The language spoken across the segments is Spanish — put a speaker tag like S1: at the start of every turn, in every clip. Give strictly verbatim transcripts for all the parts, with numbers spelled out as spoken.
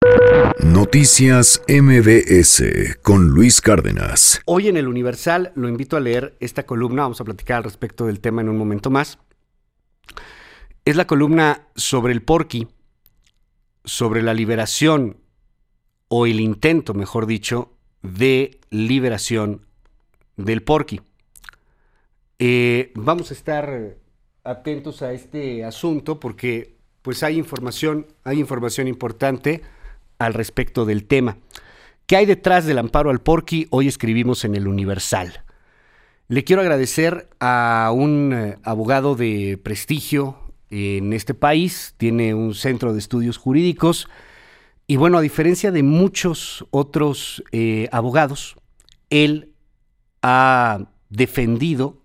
S1: Noticias M B S con Luis Cárdenas.
S2: Hoy en el Universal lo invito a leer esta columna, vamos a platicar al respecto del tema en un momento más. Es la columna sobre el Porky, sobre la liberación, o el intento, mejor dicho, de liberación del Porky. Eh, vamos a estar atentos a este asunto porque pues hay información, hay información importante al respecto del tema. ¿Qué hay detrás del amparo al Porky? Hoy escribimos en el Universal. Le quiero agradecer a un eh, abogado de prestigio en este país, tiene un centro de estudios jurídicos y bueno, a diferencia de muchos otros eh, abogados, él ha defendido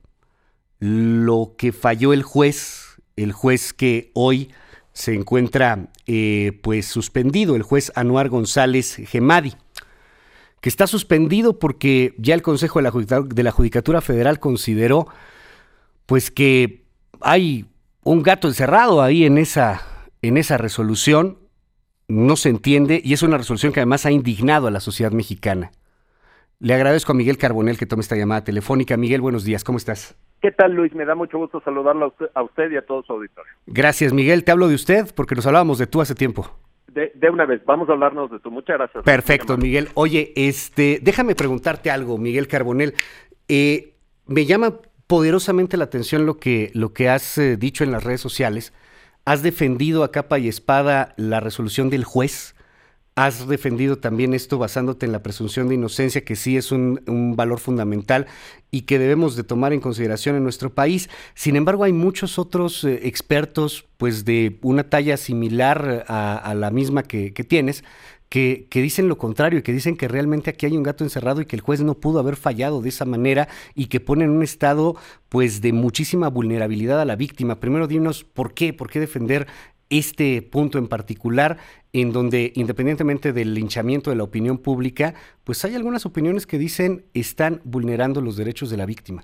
S2: lo que falló el juez, el juez que hoy se encuentra eh, pues suspendido, el juez Anuar González Gemadi, que está suspendido porque ya el Consejo de la, Judicatura, de la Judicatura Federal consideró pues que hay un gato encerrado ahí en esa, en esa resolución, no se entiende, y es una resolución que además ha indignado a la sociedad mexicana. Le agradezco a Miguel Carbonell que tome esta llamada telefónica. Miguel, buenos días, ¿cómo estás?
S3: ¿Qué tal, Luis? Me da mucho gusto saludarlo a usted, a usted y a todo su auditorio.
S2: Gracias, Miguel. Te hablo de usted porque nos hablábamos de tú hace tiempo.
S3: De, de una vez, vamos a hablarnos de tú. Muchas gracias.
S2: Perfecto, Miguel. Oye, este, déjame preguntarte algo, Miguel Carbonell. Eh, me llama poderosamente la atención lo que, lo que has eh, dicho en las redes sociales. Has defendido a capa y espada la resolución del juez. Has defendido también esto basándote en la presunción de inocencia, que sí es un, un valor fundamental y que debemos de tomar en consideración en nuestro país. Sin embargo, hay muchos otros eh, expertos pues de una talla similar a, a la misma que, que tienes, que, que dicen lo contrario y que dicen que realmente aquí hay un gato encerrado y que el juez no pudo haber fallado de esa manera y que pone en un estado pues de muchísima vulnerabilidad a la víctima. Primero dinos por qué, por qué defender este punto en particular, en donde independientemente del linchamiento de la opinión pública, pues hay algunas opiniones que dicen están vulnerando los derechos de la víctima.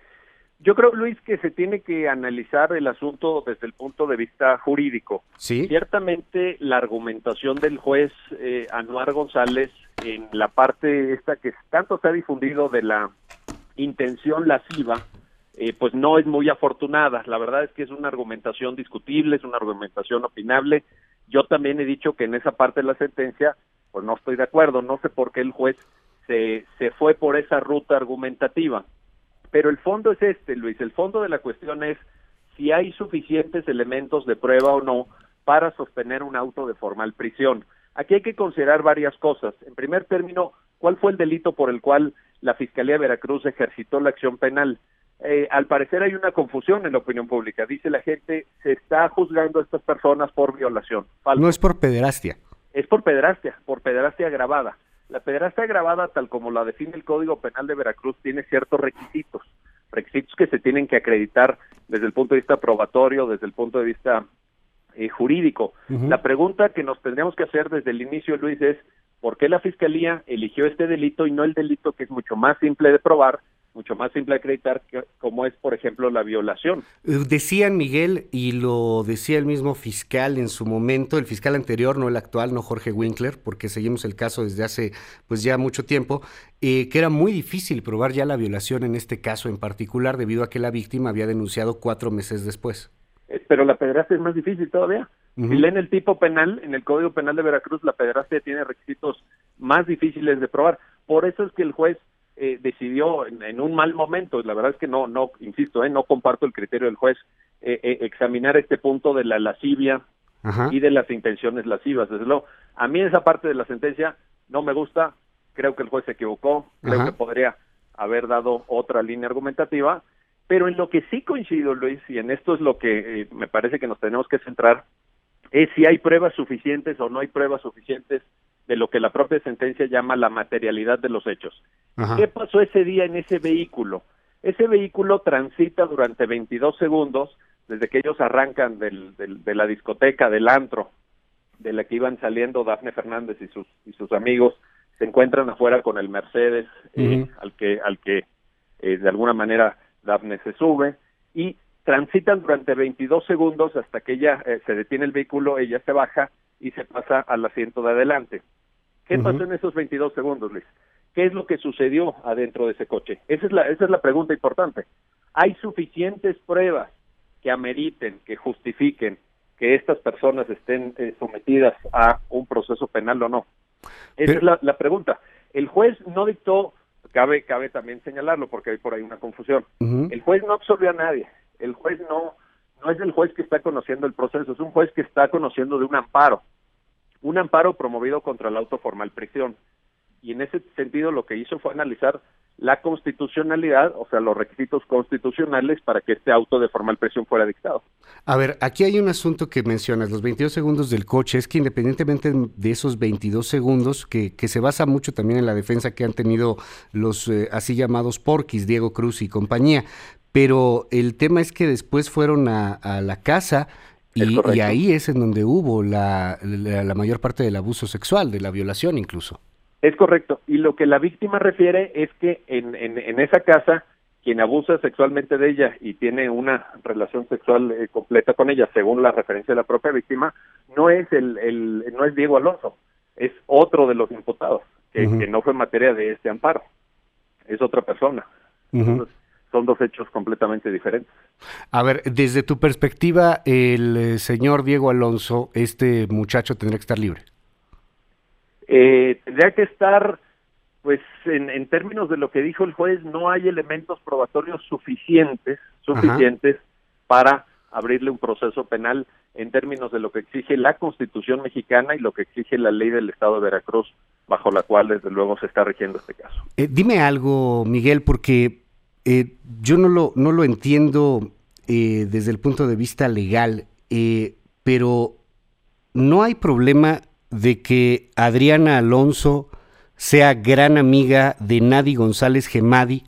S3: Yo creo, Luis, que se tiene que analizar el asunto desde el punto de vista jurídico.
S2: ¿Sí?
S3: Ciertamente la argumentación del juez eh, Anuar González en la parte esta que tanto se ha difundido de la intención lasciva, Eh, pues no es muy afortunada. La verdad es que es una argumentación discutible, es una argumentación opinable. Yo también he dicho que en esa parte de la sentencia, pues no estoy de acuerdo, no sé por qué el juez se, se fue por esa ruta argumentativa. Pero el fondo es este, Luis, el fondo de la cuestión es si hay suficientes elementos de prueba o no para sostener un auto de formal prisión. Aquí hay que considerar varias cosas. En primer término, ¿cuál fue el delito por el cual la Fiscalía de Veracruz ejercitó la acción penal? Eh, al parecer hay una confusión en la opinión pública. Dice la gente, se está juzgando a estas personas por violación. Falso.
S2: No es por pederastia.
S3: Es por pederastia, por pederastia agravada. La pederastia agravada, tal como la define el Código Penal de Veracruz, tiene ciertos requisitos, requisitos que se tienen que acreditar desde el punto de vista probatorio, desde el punto de vista eh, jurídico. Uh-huh. La pregunta que nos tendríamos que hacer desde el inicio, Luis, es ¿por qué la Fiscalía eligió este delito y no el delito que es mucho más simple de probar, mucho más simple de acreditar, que, como es, por ejemplo, la violación?
S2: Decían, Miguel, y lo decía el mismo fiscal en su momento, el fiscal anterior, no el actual, no Jorge Winkler, porque seguimos el caso desde hace pues ya mucho tiempo, eh, que era muy difícil probar ya la violación en este caso en particular, debido a que la víctima había denunciado cuatro meses después.
S3: Eh, pero la pederastia es más difícil todavía. Uh-huh. Si leen el tipo penal, en el Código Penal de Veracruz, la pederastia tiene requisitos más difíciles de probar. Por eso es que el juez Eh, decidió en, en un mal momento. La verdad es que no, no insisto, eh, no comparto el criterio del juez, eh, eh, examinar este punto de la lascivia Ajá. y de las intenciones lascivas. Desde luego, a mí esa parte de la sentencia no me gusta, creo que el juez se equivocó, creo Ajá. que podría haber dado otra línea argumentativa, pero en lo que sí coincido, Luis, y en esto es lo que eh, me parece que nos tenemos que centrar, es si hay pruebas suficientes o no hay pruebas suficientes de lo que la propia sentencia llama la materialidad de los hechos. Ajá. ¿Qué pasó ese día en ese vehículo? Ese vehículo transita durante veintidós segundos, desde que ellos arrancan del, del, de la discoteca, del antro, de la que iban saliendo Dafne Fernández y sus, y sus amigos, se encuentran afuera con el Mercedes, uh-huh. eh, al que, al que eh, de alguna manera Dafne se sube, y transitan durante veintidós segundos hasta que ella eh, se detiene el vehículo, ella se baja, y se pasa al asiento de adelante. ¿Qué
S2: Uh-huh.
S3: pasó en esos veintidós segundos, Luis? ¿Qué es lo que sucedió adentro de ese coche? Esa es la, esa es la pregunta importante. ¿Hay suficientes pruebas que ameriten, que justifiquen que estas personas estén eh, sometidas a un proceso penal o no? Esa
S2: Pero...
S3: es la, la pregunta. El juez no dictó, cabe, cabe también señalarlo porque hay por ahí una confusión,
S2: Uh-huh.
S3: el juez no absolvió a nadie, el juez no, no es el juez que está conociendo el proceso, es un juez que está conociendo de un amparo, un amparo promovido contra el auto formal prisión. Y en ese sentido lo que hizo fue analizar la constitucionalidad, o sea, los requisitos constitucionales para que este auto de formal prisión fuera dictado.
S2: A ver, aquí hay un asunto que mencionas, los veintidós segundos del coche, es que independientemente de esos veintidós segundos, que, que se basa mucho también en la defensa que han tenido los eh, así llamados porquis, Diego Cruz y compañía, pero el tema es que después fueron a, a la casa y, y ahí es en donde hubo la, la, la mayor parte del abuso sexual, de la violación incluso.
S3: Es correcto, y lo que la víctima refiere es que en, en, en esa casa, quien abusa sexualmente de ella y tiene una relación sexual eh, completa con ella, según la referencia de la propia víctima, no es el, el no es Diego Alonso, es otro de los imputados, que, uh-huh. que no fue materia de este amparo, es otra persona. Uh-huh. Entonces, son dos hechos completamente diferentes.
S2: A ver, desde tu perspectiva, el eh, señor Diego Alonso, este muchacho tendría que estar libre.
S3: Eh, tendría que estar, pues en, en términos de lo que dijo el juez, no hay elementos probatorios suficientes, suficientes Ajá. para abrirle un proceso penal en términos de lo que exige la Constitución mexicana y lo que exige la ley del Estado de Veracruz, bajo la cual desde luego se está rigiendo este caso.
S2: Eh, dime algo, Miguel, porque eh, yo no lo, no lo entiendo eh, desde el punto de vista legal, eh, pero no hay problema de que Adriana Alonso sea gran amiga de Nadi González Gemadi,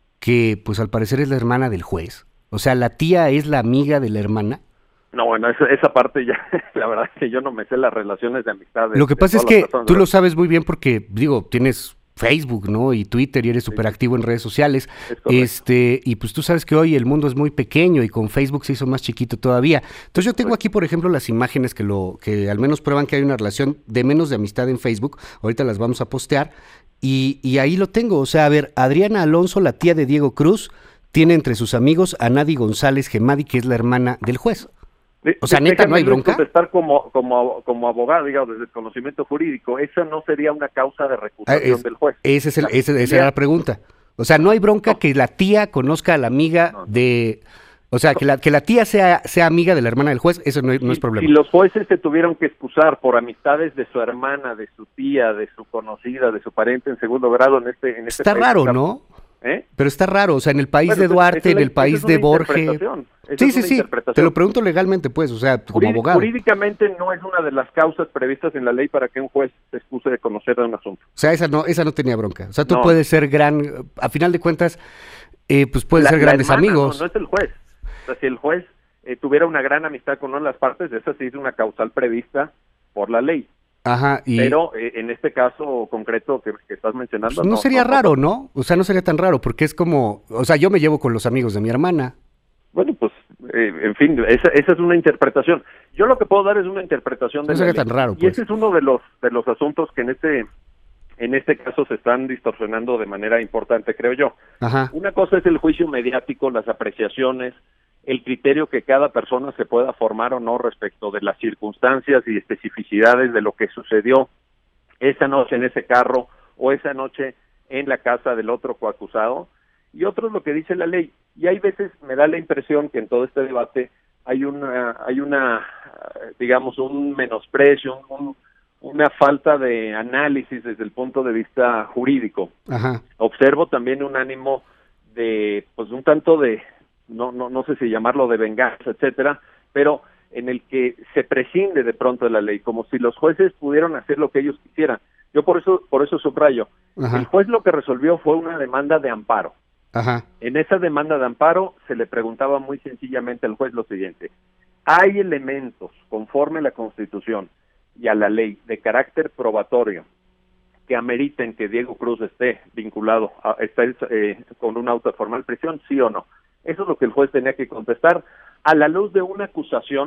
S2: que pues al parecer es la hermana del juez. O sea, ¿la tía es la amiga de la hermana?
S3: No, bueno, esa, esa parte ya, la verdad es que yo no me sé las relaciones de amistad. De,
S2: lo que pasa es que
S3: personas,
S2: tú
S3: ¿no?
S2: lo sabes muy bien porque, digo, tienes Facebook, ¿no? Y Twitter, y eres súper activo en redes sociales. Este, y pues tú sabes que hoy el mundo es muy pequeño y con Facebook se hizo más chiquito todavía. Entonces yo tengo aquí, por ejemplo, las imágenes que lo, que al menos prueban que hay una relación de menos de amistad en Facebook. Ahorita las vamos a postear. Y, y ahí lo tengo. O sea, a ver, Adriana Alonso, la tía de Diego Cruz, tiene entre sus amigos a Nadi González Gemadi, que es la hermana del juez. O sea, neta, ¿no hay bronca?
S3: Contestar como, como, como abogado, digamos, desde el conocimiento jurídico, esa no sería una causa de recusación ah, es, del juez.
S2: Ese es el, ese, esa era la pregunta. O sea, no hay bronca no. que la tía conozca a la amiga no, no. de... O sea, que la, que la tía sea, sea amiga de la hermana del juez, eso no, no es problema.
S3: Si los jueces se tuvieron que excusar por amistades de su hermana, de su tía, de su conocida, de su pariente en segundo grado en este, en este
S2: Está
S3: país,
S2: raro,
S3: está...
S2: ¿no?
S3: ¿Eh?
S2: Pero está raro, o sea, en el país bueno, de Duarte, en el país de Borges. Sí, sí, sí, te lo pregunto legalmente, pues, o sea, como
S3: Juríd
S2: abogado.
S3: Jurídicamente no es una de las causas previstas en la ley para que un juez se excuse de conocer de un asunto.
S2: O sea, esa no, esa no tenía bronca. O sea, tú
S3: no.
S2: puedes ser gran, a final de cuentas, eh, pues puedes
S3: la,
S2: ser grandes
S3: la hermana,
S2: amigos.
S3: No, no es el juez. O sea, si el juez eh, tuviera una gran amistad con una de las partes, esa sí es una causal prevista por la ley.
S2: Ajá, y...
S3: Pero eh, en este caso concreto que, que estás mencionando...
S2: Pues no, no sería no, raro, ¿no? O sea, no sería tan raro, porque es como... O sea, yo me llevo con los amigos de mi hermana.
S3: Bueno, pues, eh, en fin, esa, esa es una interpretación. Yo lo que puedo dar es una interpretación de
S2: no sería
S3: la
S2: tan raro,
S3: ley.
S2: pues.
S3: Y ese es uno de los de los asuntos que en este en este caso se están distorsionando de manera importante, creo yo.
S2: Ajá.
S3: Una cosa es el juicio mediático, las apreciaciones, el criterio que cada persona se pueda formar o no respecto de las circunstancias y especificidades de lo que sucedió esa noche en ese carro o esa noche en la casa del otro coacusado, y otro es lo que dice la ley. Y hay veces me da la impresión que en todo este debate hay una, hay una digamos, un menosprecio, un, una falta de análisis desde el punto de vista jurídico.
S2: Ajá.
S3: Observo también un ánimo de, pues un tanto de, no, no, no sé si llamarlo de venganza, etcétera, pero en el que se prescinde de pronto de la ley, como si los jueces pudieran hacer lo que ellos quisieran. Yo por eso, por eso subrayo. Ajá. El juez lo que resolvió fue una demanda de amparo.
S2: Ajá.
S3: En esa demanda de amparo se le preguntaba muy sencillamente al juez lo siguiente: ¿hay elementos conforme a la Constitución y a la ley de carácter probatorio que ameriten que Diego Cruz esté vinculado, a, esté eh, con un auto de formal prisión, sí o no? Eso es lo que el juez tenía que contestar a la luz de una acusación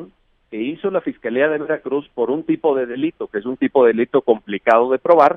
S3: que hizo la Fiscalía de Veracruz por un tipo de delito, que es un tipo de delito complicado de probar,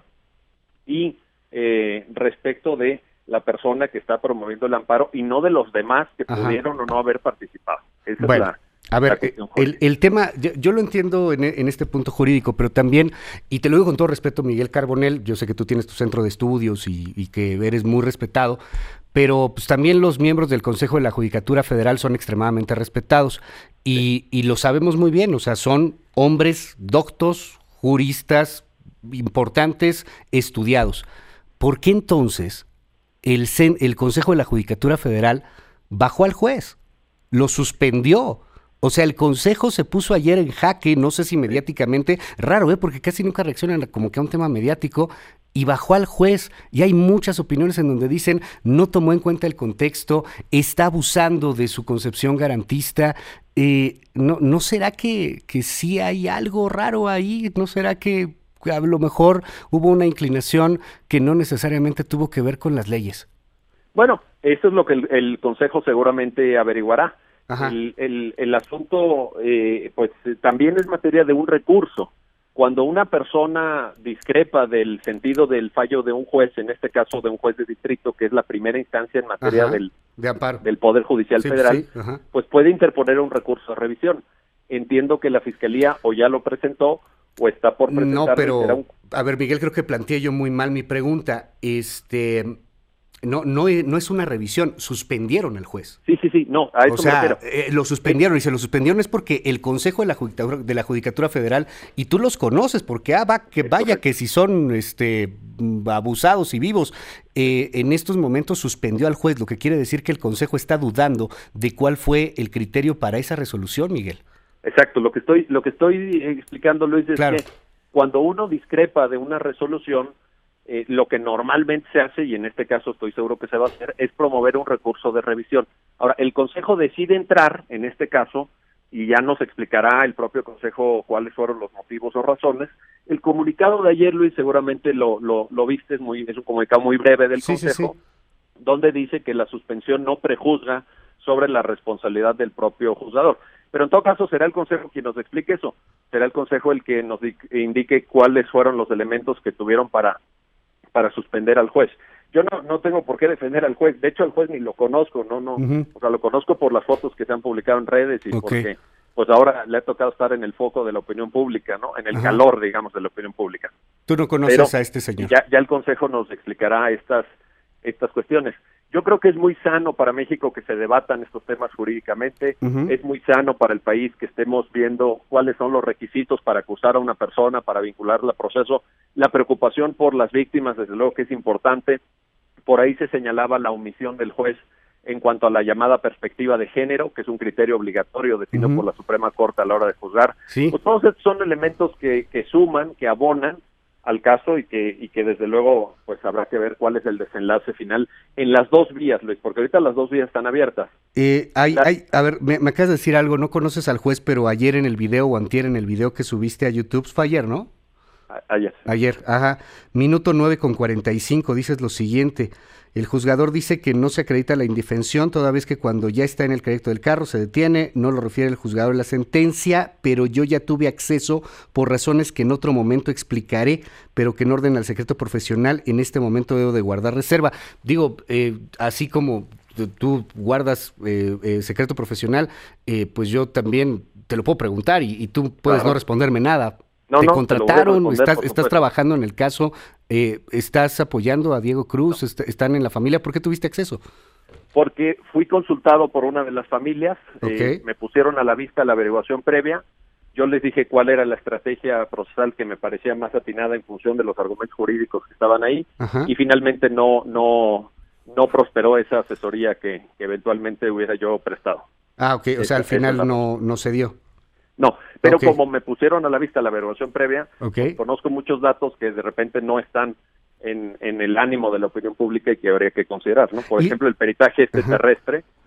S3: y eh, respecto de la persona que está promoviendo el amparo y no de los demás que Ajá. pudieron o no haber participado. Esa
S2: bueno.
S3: es la...
S2: A ver, el, el tema, yo, yo lo entiendo en, en este punto jurídico, pero también, y te lo digo con todo respeto, Miguel Carbonell, yo sé que tú tienes tu centro de estudios y, y que eres muy respetado, pero pues también los miembros del Consejo de la Judicatura Federal son extremadamente respetados y, y lo sabemos muy bien, o sea, son hombres doctos, juristas importantes, estudiados. ¿Por qué entonces el, el Consejo de la Judicatura Federal bajó al juez? Lo suspendió. O sea, el Consejo se puso ayer en jaque, no sé si mediáticamente, raro, ¿eh? Porque casi nunca reaccionan como que a un tema mediático, y bajó al juez. Y hay muchas opiniones en donde dicen, no tomó en cuenta el contexto, está abusando de su concepción garantista. Eh, ¿no, ¿No será que, que sí hay algo raro ahí? ¿No será que a lo mejor hubo una inclinación que no necesariamente tuvo que ver con las leyes?
S3: Bueno, eso es lo que el, el Consejo seguramente averiguará. El, el, el asunto, eh, pues también es materia de un recurso. Cuando una persona discrepa del sentido del fallo de un juez, en este caso de un juez de distrito, que es la primera instancia en materia del,
S2: de amparo.
S3: del Poder Judicial
S2: sí,
S3: Federal,
S2: sí,
S3: pues puede interponer un recurso de revisión. Entiendo que la Fiscalía o ya lo presentó o está por presentar.
S2: No, pero, un... a ver, Miguel, creo que planteé yo muy mal mi pregunta. Este... No, no, no es una revisión, suspendieron al juez.
S3: Sí, sí, sí, no, a eso
S2: o sea,
S3: me refiero.
S2: Eh, lo suspendieron, y se lo suspendieron es porque el Consejo de la Judicatura, de la Judicatura Federal, y tú los conoces, porque ah, va, que vaya que si son este abusados y vivos, eh, en estos momentos suspendió al juez, lo que quiere decir que el Consejo está dudando de cuál fue el criterio para esa resolución, Miguel.
S3: Exacto, lo que estoy, lo que estoy explicando, Luis, es
S2: claro.
S3: que cuando uno discrepa de una resolución, Eh, lo que normalmente se hace, y en este caso estoy seguro que se va a hacer, es promover un recurso de revisión. Ahora, el Consejo decide entrar, en este caso, y ya nos explicará el propio Consejo cuáles fueron los motivos o razones. El comunicado de ayer, Luis, seguramente lo, lo, lo viste, es, muy, es un comunicado muy breve del
S2: sí,
S3: Consejo,
S2: sí, sí.
S3: donde dice que la suspensión no prejuzga sobre la responsabilidad del propio juzgador. Pero en todo caso será el Consejo quien nos explique eso, será el Consejo el que nos indique cuáles fueron los elementos que tuvieron para para suspender al juez. Yo no no tengo por qué defender al juez, de hecho al juez ni lo conozco, no no, uh-huh. o sea, lo conozco por las fotos que se han publicado en redes y okay. porque pues ahora le ha tocado estar en el foco de la opinión pública, ¿no? En el uh-huh. calor, digamos, de la opinión pública.
S2: Tú no conoces
S3: Pero
S2: a este señor.
S3: Ya ya el Consejo nos explicará estas estas cuestiones. Yo creo que es muy sano para México que se debatan estos temas jurídicamente, uh-huh. es muy sano para el país que estemos viendo cuáles son los requisitos para acusar a una persona, para vincularla al proceso. La preocupación por las víctimas, desde luego que es importante. Por ahí se señalaba la omisión del juez en cuanto a la llamada perspectiva de género, que es un criterio obligatorio definido uh-huh. por la Suprema Corte a la hora de juzgar.
S2: ¿Sí?
S3: Pues todos estos son elementos que, que suman, que abonan al caso y que y que desde luego pues habrá que ver cuál es el desenlace final en las dos vías, Luis, porque ahorita las dos vías están abiertas.
S2: Eh, hay, hay, a ver, me, me acabas de decir algo, no conoces al juez, pero ayer en el video o antier en el video que subiste a YouTube, fue ayer, ¿no?
S3: A, ayer.
S2: Ayer, ajá. Minuto nueve con cuarenta y cinco, dices lo siguiente: el juzgador dice que no se acredita la indefensión toda vez que cuando ya está en el trayecto del carro se detiene, no lo refiere el juzgador en la sentencia, pero yo ya tuve acceso por razones que en otro momento explicaré, pero que en orden al secreto profesional en este momento debo de guardar reserva. Digo, eh, así como tú guardas eh, eh, secreto profesional, eh, pues yo también te lo puedo preguntar y, y tú puedes claro. no responderme nada.
S3: No,
S2: ¿Te
S3: no,
S2: contrataron?
S3: Te
S2: ¿Estás, estás trabajando en el caso? Eh, ¿Estás apoyando a Diego Cruz? No. Est- ¿Están en la familia? ¿Por qué tuviste acceso?
S3: Porque fui consultado por una de las familias,
S2: okay.
S3: eh, me pusieron a la vista la averiguación previa, yo les dije cuál era la estrategia procesal que me parecía más atinada en función de los argumentos jurídicos que estaban ahí, Ajá. y finalmente no no no prosperó esa asesoría que, que eventualmente hubiera yo prestado.
S2: Ah, ok, o
S3: esa,
S2: sea, al final no, no se dio.
S3: No, pero
S2: okay.
S3: como me pusieron a la vista la averiguación previa,
S2: okay.
S3: conozco muchos datos que de repente no están en, en el ánimo de la opinión pública y que habría que considerar, ¿no? Por
S2: ¿Y?
S3: ejemplo, el peritaje este
S2: Ajá.
S3: terrestre,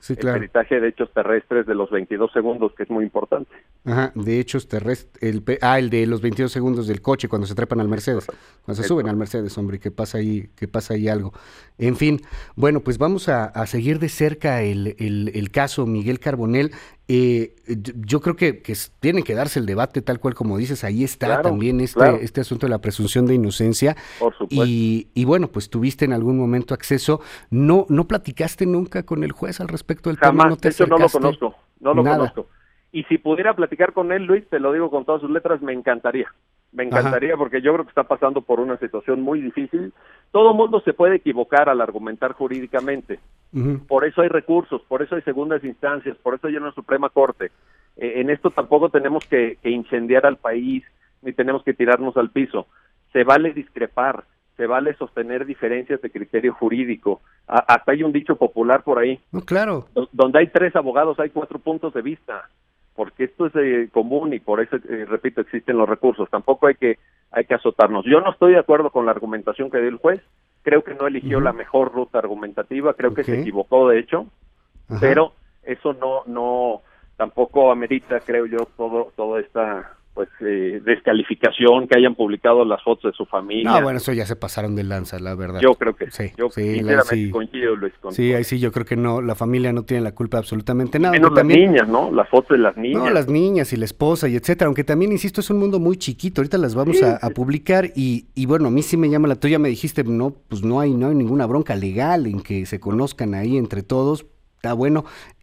S2: Sí, claro.
S3: El peritaje de hechos terrestres de los veintidós segundos, que es muy importante.
S2: Ajá, de hechos terrestres, el, ah, el de los veintidós segundos del coche cuando se trepan al Mercedes, cuando se
S3: Eso.
S2: suben al Mercedes, hombre, que pasa ahí, que pasa ahí algo. En fin, bueno, pues vamos a, a seguir de cerca el, el, el caso Miguel Carbonell. Eh, yo creo que, que tiene que darse el debate tal cual como dices, ahí está
S3: Claro,
S2: también este,
S3: claro.
S2: este asunto de la presunción de inocencia.
S3: Por supuesto.
S2: Y, y bueno, pues tuviste en algún momento acceso, no, no platicaste nunca con el juez al respecto del tema,
S3: Jamás,
S2: no te
S3: de hecho no lo
S2: acercaste?
S3: conozco, no lo
S2: Nada.
S3: conozco. Y si pudiera platicar con él, Luis, te lo digo con todas sus letras, me encantaría. Me encantaría Ajá. porque yo creo que está pasando por una situación muy difícil. Todo mundo se puede equivocar al argumentar jurídicamente. Uh-huh. Por eso hay recursos, por eso hay segundas instancias, por eso hay una Suprema Corte. Eh, en esto tampoco tenemos que, que incendiar al país, ni tenemos que tirarnos al piso. Se vale discrepar, se vale sostener diferencias de criterio jurídico. A, hasta hay un dicho popular por ahí.
S2: No, claro.
S3: Donde hay tres abogados hay cuatro puntos de vista, porque esto es eh, común y por eso, eh, repito, existen los recursos. Tampoco hay que hay que azotarnos. Yo no estoy de acuerdo con la argumentación que dio el juez. Creo que no eligió uh-huh. la mejor ruta argumentativa. Creo okay. que se equivocó, de hecho. Ajá. Pero eso no no tampoco amerita, creo yo, todo toda esta pues eh, descalificación, que hayan publicado las fotos de su familia.
S2: No, bueno, eso ya se pasaron de lanza, la verdad.
S3: Yo creo que
S2: sí.
S3: Yo
S2: sí,
S3: sinceramente
S2: sí.
S3: coincido, Luis. Con
S2: sí, ahí sí, yo creo que no, la familia no tiene la culpa de absolutamente nada.
S3: Menos las
S2: también,
S3: niñas, ¿no? Las fotos de las niñas.
S2: No, las niñas y la esposa y etcétera, aunque también, insisto, es un mundo muy chiquito, ahorita las vamos sí, a, a publicar y, y bueno, a mí sí me llama la tuya, me dijiste, no, pues no hay, no hay ninguna bronca legal en que se conozcan ahí entre todos. Está bueno,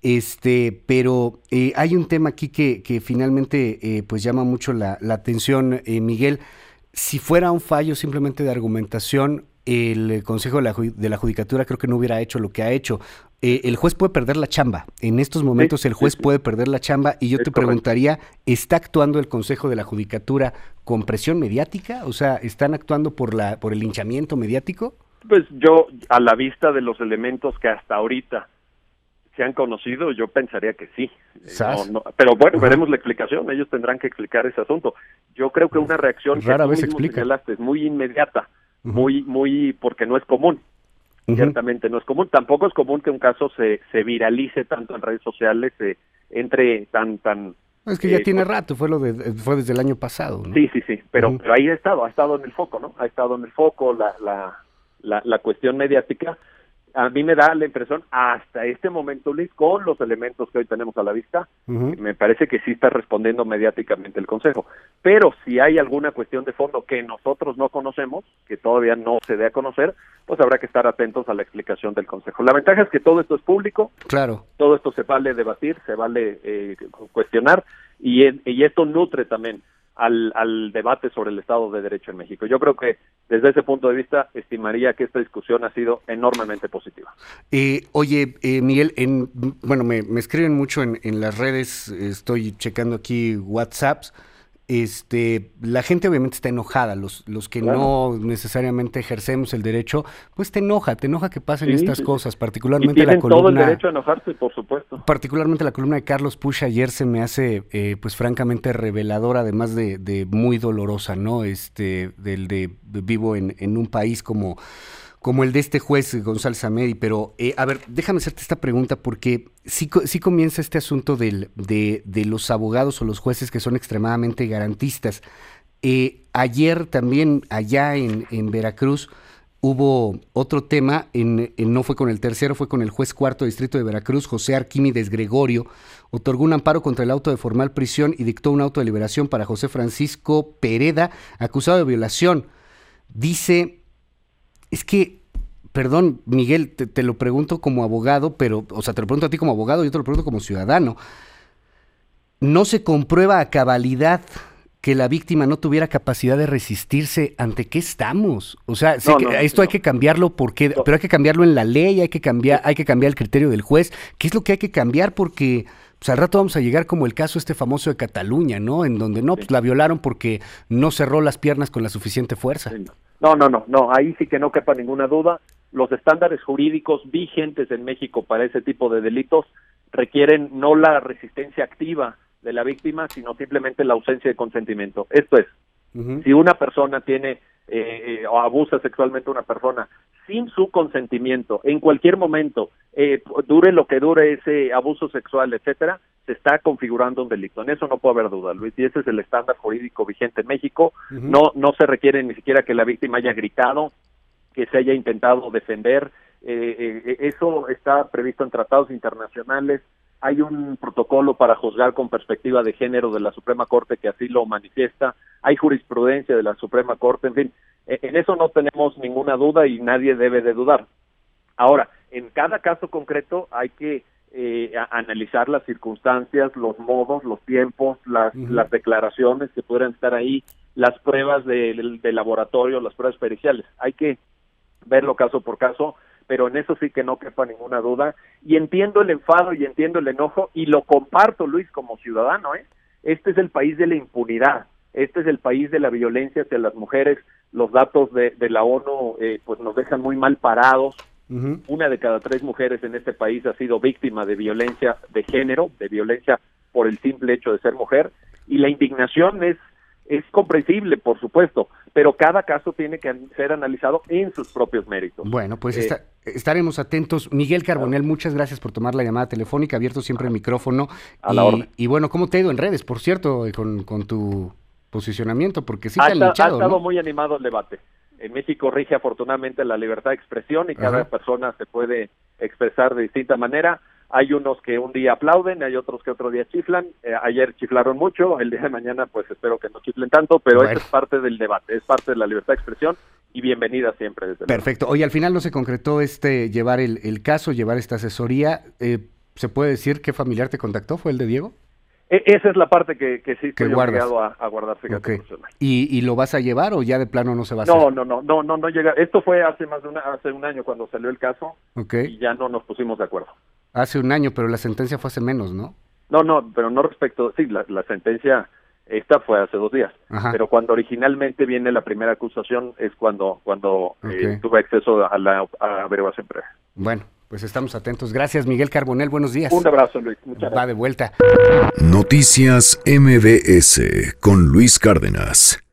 S2: este, pero eh, hay un tema aquí que, que finalmente eh, pues llama mucho la, la atención, eh, Miguel. Si fuera un fallo simplemente de argumentación, el Consejo de la, de la Judicatura creo que no hubiera hecho lo que ha hecho. Eh, el juez puede perder la chamba. En estos momentos sí, el juez sí, sí. puede perder la chamba y yo es te correcto. preguntaría, ¿está actuando el Consejo de la Judicatura con presión mediática? O sea, ¿están actuando por la por el linchamiento mediático?
S3: Pues yo, a la vista de los elementos que hasta ahorita se han conocido, yo pensaría que sí. No, no, pero bueno, uh-huh. veremos la explicación, ellos tendrán que explicar ese asunto. Yo creo que una reacción
S2: rara
S3: que
S2: vez
S3: tú mismo
S2: explica.
S3: señalaste es muy inmediata, uh-huh. muy, muy, porque no es común. Uh-huh. Ciertamente no es común. Tampoco es común que un caso se, se viralice tanto en redes sociales, se entre tan, tan...
S2: Es que ya eh, tiene rato, fue lo de, fue desde el año pasado, ¿no?
S3: Sí, sí, sí, pero,
S2: uh-huh.
S3: pero ahí ha estado, ha estado en el foco, ¿no? Ha estado en el foco la, la, la, la cuestión mediática. A mí me da la impresión, hasta este momento, Luis, con los elementos que hoy tenemos a la vista, uh-huh. me parece que sí está respondiendo mediáticamente el Consejo. Pero si hay alguna cuestión de fondo que nosotros no conocemos, que todavía no se dé a conocer, pues habrá que estar atentos a la explicación del Consejo. La ventaja es que todo esto es público,
S2: claro.
S3: todo esto se vale debatir, se vale eh, cuestionar, y, y esto nutre también Al, al debate sobre el Estado de Derecho en México. Yo creo que desde ese punto de vista estimaría que esta discusión ha sido enormemente positiva.
S2: Eh, oye, eh, Miguel, en, bueno, me, me escriben mucho en, en las redes, estoy checando aquí WhatsApps, este, la gente obviamente está enojada, los, los que claro. no necesariamente ejercemos el derecho, pues te enoja, te enoja que pasen sí, estas sí, cosas, particularmente
S3: y
S2: la columna.
S3: todo el derecho a enojarse, por supuesto.
S2: Particularmente la columna de Carlos Puch ayer se me hace, eh, pues francamente reveladora, además de, de muy dolorosa, ¿no? Este, del de, de vivo en, en un país como como el de este juez González Amedi, pero eh, a ver, déjame hacerte esta pregunta porque sí, sí comienza este asunto del, de, de los abogados o los jueces que son extremadamente garantistas. Eh, ayer también allá en, en Veracruz hubo otro tema, en, en, no fue con el tercero, fue con el juez cuarto distrito de Veracruz, José Arquímedes Gregorio, otorgó un amparo contra el auto de formal prisión y dictó un auto de liberación para José Francisco Pereda, acusado de violación. Dice... Es que, perdón, Miguel, te, te lo pregunto como abogado, pero, o sea, te lo pregunto a ti como abogado y yo te lo pregunto como ciudadano. No se comprueba a cabalidad que la víctima no tuviera capacidad de resistirse. ¿Ante qué estamos? O sea, sé
S3: no,
S2: que
S3: no,
S2: esto
S3: no.
S2: hay que cambiarlo porque, no. pero hay que cambiarlo en la ley, hay que cambiar, hay que cambiar el criterio del juez. ¿Qué es lo que hay que cambiar? Porque pues al rato vamos a llegar como el caso este famoso de Cataluña, ¿no? En donde no, pues la violaron porque no cerró las piernas con la suficiente fuerza.
S3: Sí. No, no, no, no, ahí sí que no quepa ninguna duda. Los estándares jurídicos vigentes en México para ese tipo de delitos requieren no la resistencia activa de la víctima, sino simplemente la ausencia de consentimiento. Esto es, uh-huh. si una persona tiene eh, o abusa sexualmente a una persona sin su consentimiento, en cualquier momento, eh, dure lo que dure ese abuso sexual, etcétera, se está configurando un delito. En eso no puede haber duda, Luis, y ese es el estándar jurídico vigente en México. Uh-huh. No, no se requiere ni siquiera que la víctima haya gritado, que se haya intentado defender. Eh, eh, eso está previsto en tratados internacionales. Hay un protocolo para juzgar con perspectiva de género de la Suprema Corte que así lo manifiesta. Hay jurisprudencia de la Suprema Corte. En fin, en eso no tenemos ninguna duda y nadie debe de dudar. Ahora, en cada caso concreto hay que eh, a, analizar las circunstancias, los modos, los tiempos, las, uh-huh. las declaraciones que pudieran estar ahí, las pruebas de, de laboratorio, las pruebas periciales. Hay que verlo caso por caso, pero en eso sí que no quepa ninguna duda, y entiendo el enfado y entiendo el enojo, y lo comparto, Luis, como ciudadano, ¿eh? Este es el país de la impunidad, este es el país de la violencia hacia las mujeres. Los datos de, de la ONU eh, pues nos dejan muy mal parados. Uh-huh. Una de cada tres mujeres en este país ha sido víctima de violencia de género, de violencia por el simple hecho de ser mujer, y la indignación es es comprensible, por supuesto, pero cada caso tiene que ser analizado en sus propios méritos.
S2: Bueno, pues eh, está, estaremos atentos. Miguel Carbonell, claro. Muchas gracias por tomar la llamada telefónica, abierto siempre el micrófono.
S3: A
S2: y,
S3: la orden.
S2: Y bueno, ¿cómo te ha ido en redes, por cierto, con, con tu posicionamiento? Porque sí
S3: ha
S2: te han
S3: está,
S2: linchado,
S3: Ha estado
S2: ¿no?
S3: muy animado el debate. En México rige afortunadamente la libertad de expresión y cada Ajá. persona se puede expresar de distinta manera. Hay unos que un día aplauden, hay otros que otro día chiflan. Eh, ayer chiflaron mucho, el día de mañana pues espero que no chiflen tanto, pero bueno. Eso es parte del debate, es parte de la libertad de expresión y bienvenida siempre. Desde
S2: Perfecto. Oye, al final no se concretó este llevar el, el caso, llevar esta asesoría. Eh, ¿Se puede decir qué familiar te contactó? ¿Fue el de Diego?
S3: E- esa es la parte que, que sí estoy
S2: que
S3: obligado a, a guardar secreto
S2: okay.
S3: profesional.
S2: ¿Y, ¿Y lo vas a llevar o ya de plano no se va a
S3: no,
S2: hacer?
S3: No, no, no, no, no llega. Esto fue hace más de una, hace un año cuando salió el caso
S2: okay.
S3: y ya no nos pusimos de acuerdo.
S2: Hace un año, pero la sentencia fue hace menos, ¿no?
S3: No, no, pero no respecto, sí, la, la sentencia, esta fue hace dos días, Ajá. pero cuando originalmente viene la primera acusación es cuando cuando okay. eh, tuve acceso a la a averiguación previa.
S2: Bueno, pues estamos atentos. Gracias, Miguel Carbonell, buenos días.
S3: Un abrazo, Luis. Muchas gracias.
S2: Va de vuelta.
S1: Noticias M B S con Luis Cárdenas.